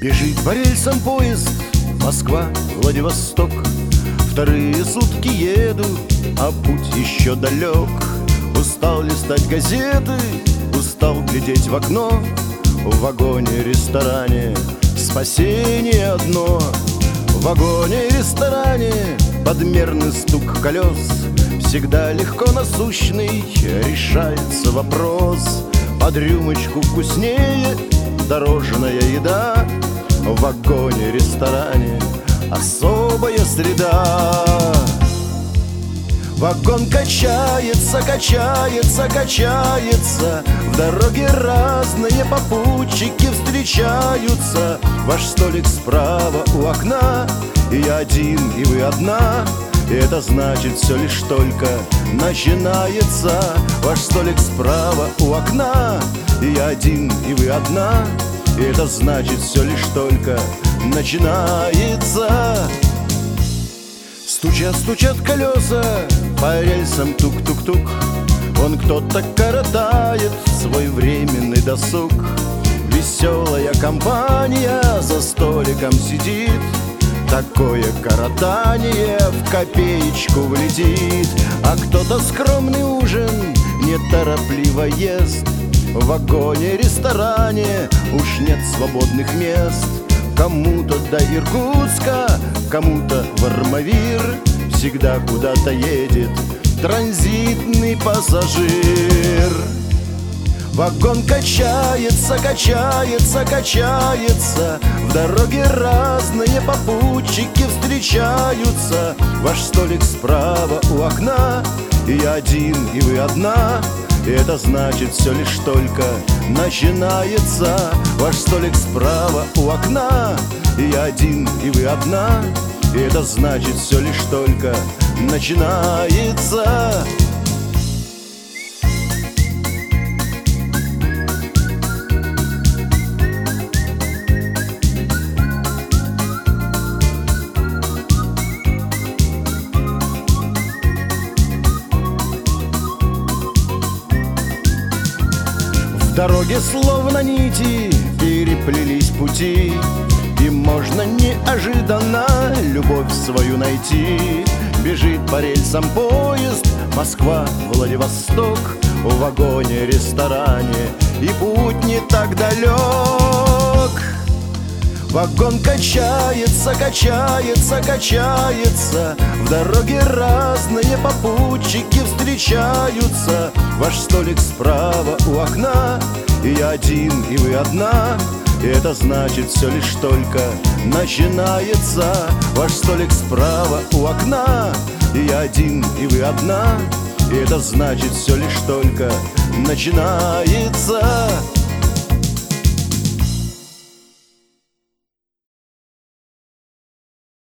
Бежит по рельсам поезд Москва, Владивосток. Вторые сутки еду, а путь еще далек. Устал листать газеты, устал глядеть в окно. В вагоне-ресторане спасение одно. В вагоне-ресторане подмерный стук колес. Всегда легко насущный решается вопрос. Под рюмочку вкуснее дорожная еда. В вагоне-ресторане особая среда. Вагон качается, качается, качается. В дороге разные попутчики встречаются. Ваш столик справа у окна, и я один, и вы одна. И это значит, все лишь только начинается. Ваш столик справа у окна, и я один, и вы одна. И это значит, все лишь только начинается. Стучат, стучат колеса, по рельсам тук-тук-тук. Вон кто-то коротает свой временный досуг. Веселая компания за столиком сидит. Такое коротание в копеечку влетит. А кто-то скромный ужин неторопливо ест. В вагоне-ресторане уж нет свободных мест. Кому-то до Иркутска, кому-то в Армавир. Всегда куда-то едет транзитный пассажир. Вагон качается, качается, качается. В дороге разные попутчики встречаются. Ваш столик справа у окна, и я один, и вы одна. И это значит, все лишь только начинается. Ваш столик справа у окна, и я один, и вы одна. И это значит, все лишь только начинается. В дороге словно нити переплелись пути. И можно неожиданно любовь свою найти. Бежит по рельсам поезд Москва, Владивосток. В вагоне-ресторане и путь не так далек. Вагон качается, качается, качается. В дороге разные попутчики встречаются. Ваш столик справа у окна, и я один, и вы одна. И это значит, все лишь только начинается. Ваш столик справа у окна, и я один, и вы одна. И это значит, все лишь только начинается.